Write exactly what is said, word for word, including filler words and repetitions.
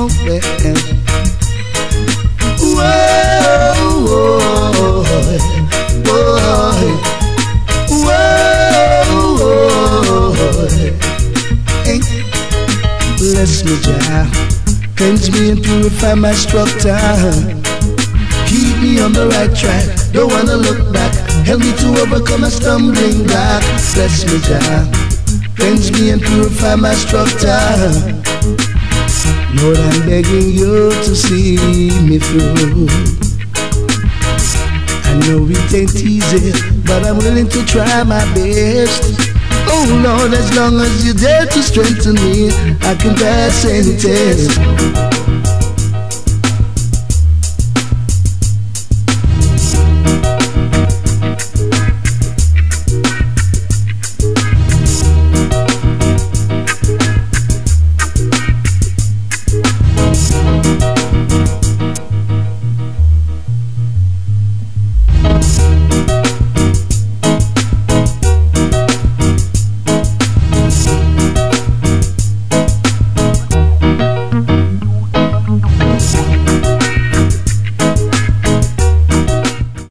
well. Whoa, whoa, boy. Whoa, whoa. Hey. Bless me, Jah. Cleanse me and purify my structure. Keep me on the right track. Don't wanna look back. Help me to overcome a stumbling block. Bless me, Jah. Cleanse me and purify my structure. Lord, I'm begging you to see me through. I know it ain't easy, but I'm willing to try my best. Oh Lord, as long as you dare to strengthen me, I can pass any test.